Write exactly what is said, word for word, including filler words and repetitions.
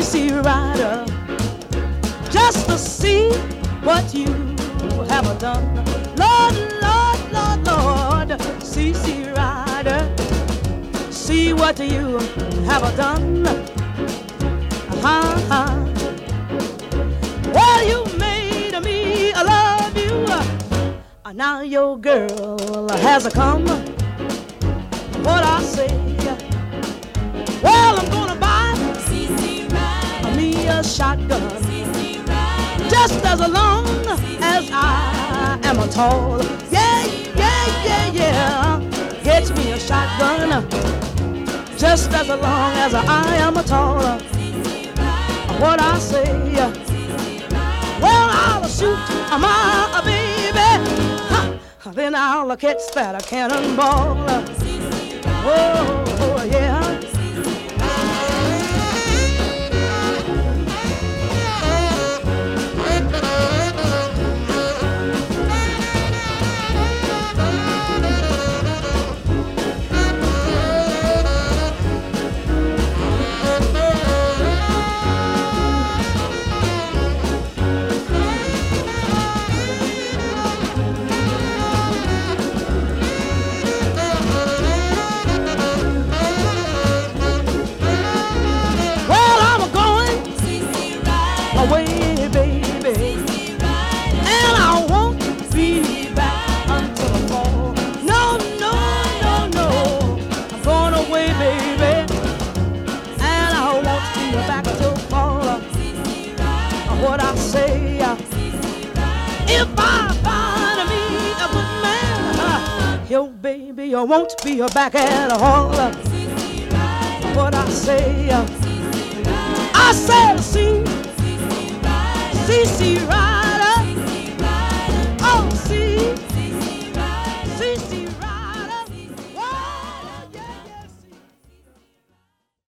C Rider, just to see what you have done. Lord, Lord, Lord, Lord, C C Rider, see what you have done. Uh-huh. Well, you made me love you. Uh, now your girl has come. What I say? Well, I'm gonna buy C C Rider, me a shotgun. C C Rider, Just as long as I am a tall. Yeah, yeah, yeah, yeah. Get me a shotgun. Just as long as I am a tall. What I say? Well, I'll shoot my baby. Ha, then I'll catch that cannonball. Oh, oh yeah. Away, baby, and I won't be back until the fall. No, no, no, no, I'm going away, baby, and I won't be back until fall. What I say, if I find me a good man, yo, baby, I won't be back at all. What I say.